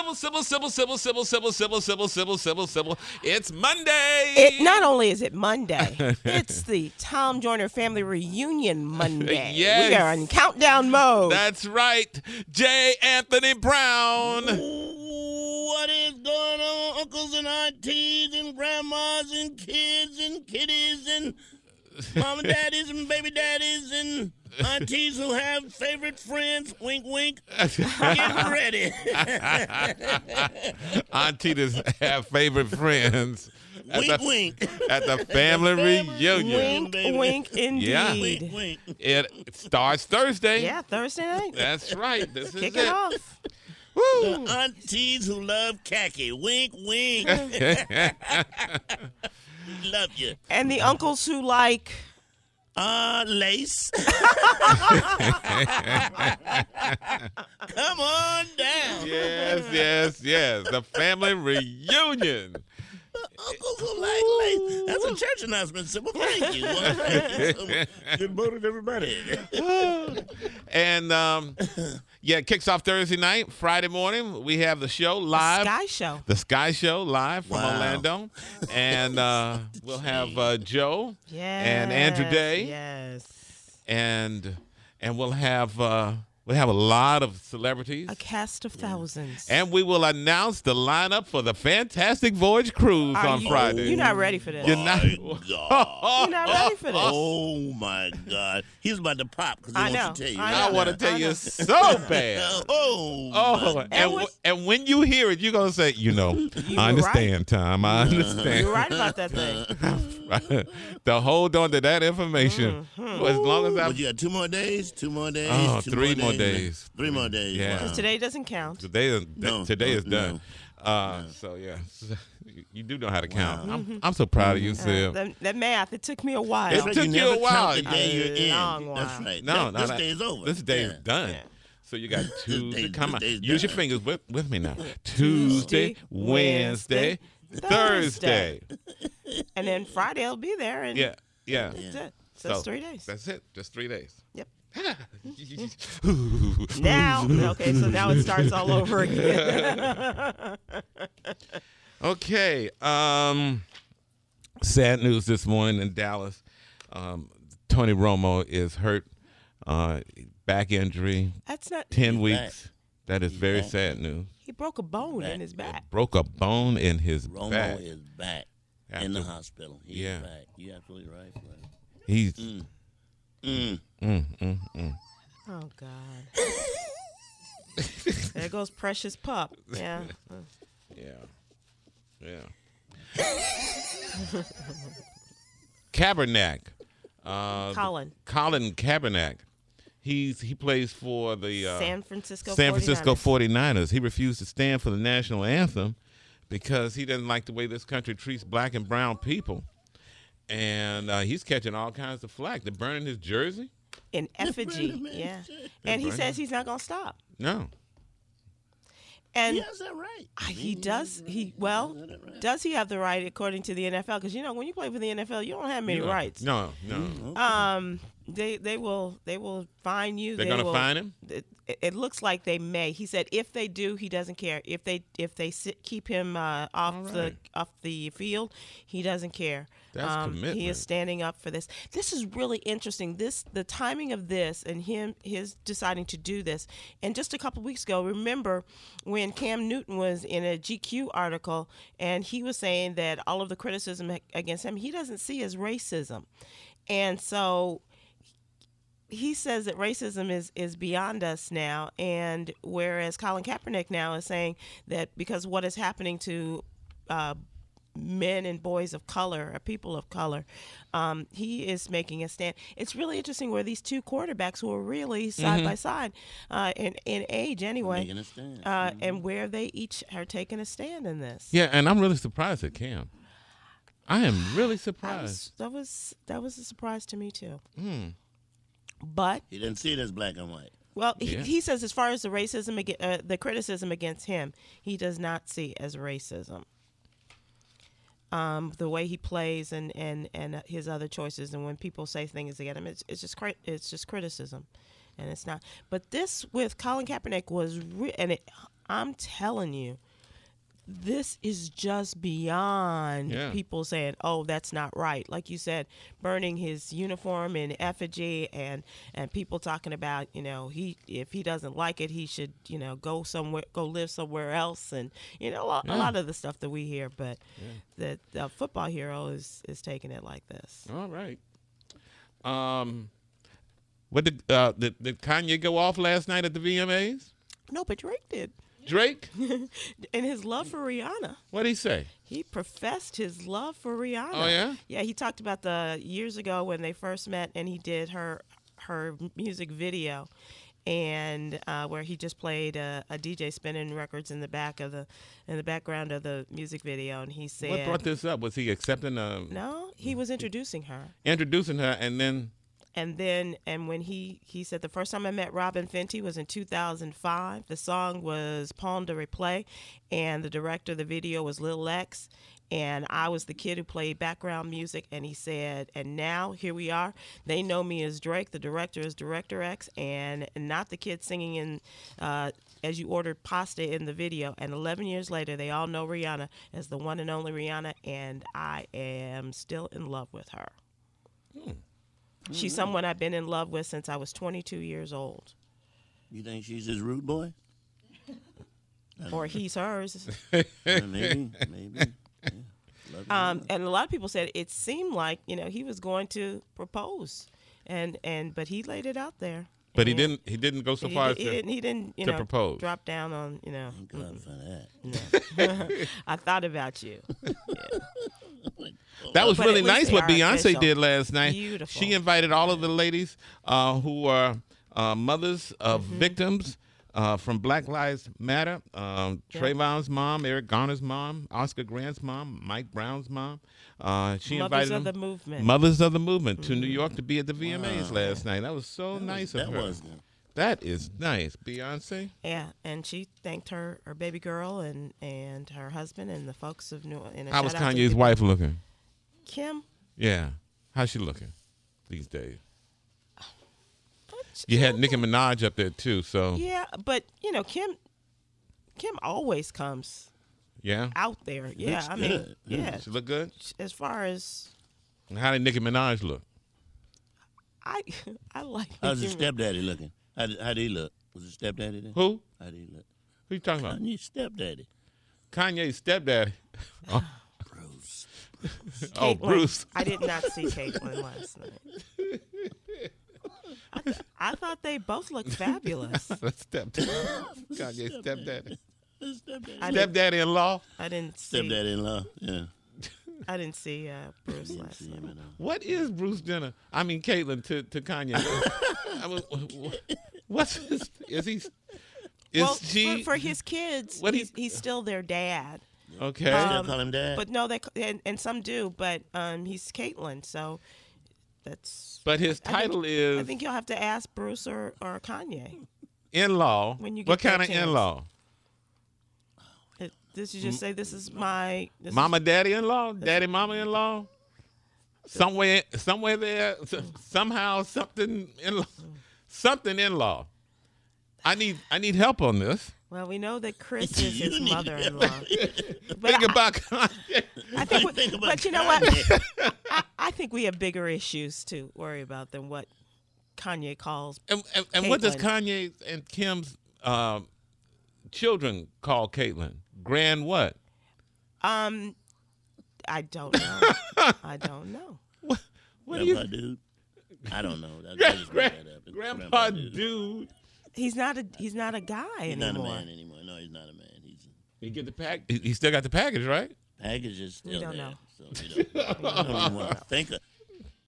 Sybil. It's Monday. Not only is it Monday, it's the Tom Joyner Family Reunion Monday. Yes. We are in countdown mode. That's right. J. Anthony Brown. What is going on, uncles and aunties and grandmas and kids and kiddies and mom and daddies and baby daddies and aunties who have favorite friends? Wink, wink. Get ready. Aunties have favorite friends. Wink, wink. At the family reunion. Wink, wink, indeed. Yeah. Wink, wink. It starts Thursday. Yeah, Thursday night. That's right. This is Kick it. it off. Woo. The aunties who love khaki. Wink, wink. Love you. And the uncles who like... Lace. Come on down. Yes. The family reunion. Uncles who like lace. That's a church announcement, Sybil. Thank you. Well, thank you so much. Good morning, everybody. And it kicks off Thursday night. Friday morning, we have the show live. The Sky Show live from Orlando. And we'll have Joe and Andrew Day. Yes. And we'll have a lot of celebrities. A cast of thousands. And we will announce the lineup for the Fantastic Voyage Cruise on Friday. You're not ready for this. You're not. You're not ready for this. Oh, my God. He's about to pop because he wants to tell you. I want to tell you so bad. And when you hear it, you're going to say, I understand, Tom. I understand. You're right about that thing. To hold on to that information. As long as But you got 2 more days? 2 more days? Oh, 3 more days. 3 more days. Yeah. Wow. Because today doesn't count. Today is done. So, yeah. You do know how to count. I'm so proud of you, Sil. That math, it took me a while. It took you a while. The day you're in. Long while. That's right. No, this day is over. This day is done. Yeah. So you got Tuesday. Come on. day's Use your done. fingers with me now. Tuesday, Wednesday, Thursday. And then Friday will be there. And Yeah. That's it. So it's 3 days. That's it. Just 3 days. Yep. Now it starts all over again. Okay. Sad news this morning in Dallas. Tony Romo is hurt. Back injury. That's not. 10 He's weeks. back. That is very sad news. He broke a bone in his back. Broke a bone in his Romo back. is back in the hospital. He's back. You're absolutely right, Fred. He's. Oh God. There goes precious pup. Yeah. Yeah. Kaepernick. Colin Kaepernick. He plays for the San Francisco 49ers. He refused to stand for the national anthem because he doesn't like the way this country treats black and brown people. And he's catching all kinds of flack. They're burning his jersey. in effigy. Yeah. And he says he's not going to stop. No. And He has that right. he does. Does he have the right according to the NFL? Because when you play for the NFL, you don't have many rights. No. They will fine you. They're going to fine him? It looks like they may. He said if they do, he doesn't care. If they keep him off the field, he doesn't care. That's commitment. He is standing up for this. This is really interesting. The timing of this and his deciding to do this. And just a couple weeks ago, remember when Cam Newton was in a GQ article and he was saying that all of the criticism against him, he doesn't see as racism. And so he says that racism is beyond us now, and whereas Colin Kaepernick now is saying that because what is happening to men and boys of color, or people of color, he is making a stand. It's really interesting where these two quarterbacks who are really side by side in age anyway, Making a stand. and where they each are taking a stand in this. Yeah, and I'm really surprised at Cam. I am really surprised. That was a surprise to me too. But He didn't see it as black and white. well, Yeah. he says as far as the racism, the criticism against him, he does not see as racism. The way he plays and his other choices, and when people say things against him, it's just criticism, and it's not. But this with Colin Kaepernick was, I'm telling you, this is just beyond people saying, "Oh, that's not right." Like you said, burning his uniform in effigy, and people talking about, if he doesn't like it, he should, go live somewhere else, and a lot of the stuff that we hear. But the football hero is taking it like this. All right. What did Kanye go off last night at the VMAs? No, but Drake did. Drake? And his love for Rihanna. What'd he say? He professed his love for Rihanna. Oh, yeah? Yeah, he talked about the years ago when they first met, and he did her music video, and where he just played a DJ spinning records in the background of the music video, and he said, What brought this up? Was he accepting No, he was introducing her. Introducing her, and then... And when he said the first time I met Robin Fenty was in 2005. The song was Palm de Replay, and the director of the video was Lil X, and I was the kid who played background music. And he said, and now here we are. They know me as Drake. The director is Director X, and not the kid singing in As You Ordered Pasta in the video. And 11 years later, they all know Rihanna as the one and only Rihanna, and I am still in love with her. She's someone I've been in love with since I was 22 years old. You think she's his rude boy? Or he's hers. Maybe. Yeah. And a lot of people said it seemed like, he was going to propose, but he laid it out there. But he didn't go so far as he didn't to propose. Drop down on, Thank God for that. No. I thought about you. Yeah. That was But really at least nice they what are Beyonce official. did last night. Beautiful. She invited all of the ladies who are mothers of victims from Black Lives Matter. Trayvon's mom, Eric Garner's mom, Oscar Grant's mom, Mike Brown's mom. She Mothers invited of them, the movement. Mothers of the Movement to New York to be at the VMAs last night. That was so nice of her. That is nice, Beyonce. Yeah, and she thanked her baby girl and her husband and the folks of New York. How was Kanye's wife looking? Kim? Yeah. How's she looking these days? You had Nicki Minaj up there too, so Yeah, but Kim always comes out there. Yeah, Looks I mean, good. yeah. she look good. As far as And how did Nicki Minaj look? I like. How's his Nicki stepdaddy looking? How did he look? Was his stepdaddy there? Who? How did he look? Who you talking about? Kanye's stepdaddy. Kanye's stepdaddy. Oh, Bruce. oh, Caitlyn. Bruce. I did not see Caitlyn last night. I thought they both looked fabulous. Stepdaddy. Kanye's stepdaddy. His stepdaddy. Stepdaddy-in-law. I didn't see. Stepdaddy-in-law. Yeah. I didn't see Bruce last night. What is Bruce Jenner? I mean, Caitlyn to Kanye. What's his? Is he? Is Well, she? for his kids, What he's still their dad. Okay. Still call him dad? But no, and some do, but he's Caitlyn, so that's. But his title is I think you'll have to ask Bruce or Kanye. in-law. When you get What kind that of chance. in-law? This you just say this is my Mama, daddy-in-law, daddy, mama-in-law. Somewhere there, somehow something in-law. I need help on this. Well, we know that Chris is his You need mother-in-law. Think about Kanye. I think, Think about but you know what? I think we have bigger issues to worry about than what Kanye calls. And what does Caitlyn. Kanye and Kim's children call Caitlyn? Grand what? I don't know. I don't know. What do you? Grandpa dude? I don't know. I just made that up. It's Grandpa dude. He's not a guy He's anymore. not a man anymore. No, he's not a man. He's He get the pack. He still got the package, right? package is still don't there. know. So you don't even want to think of.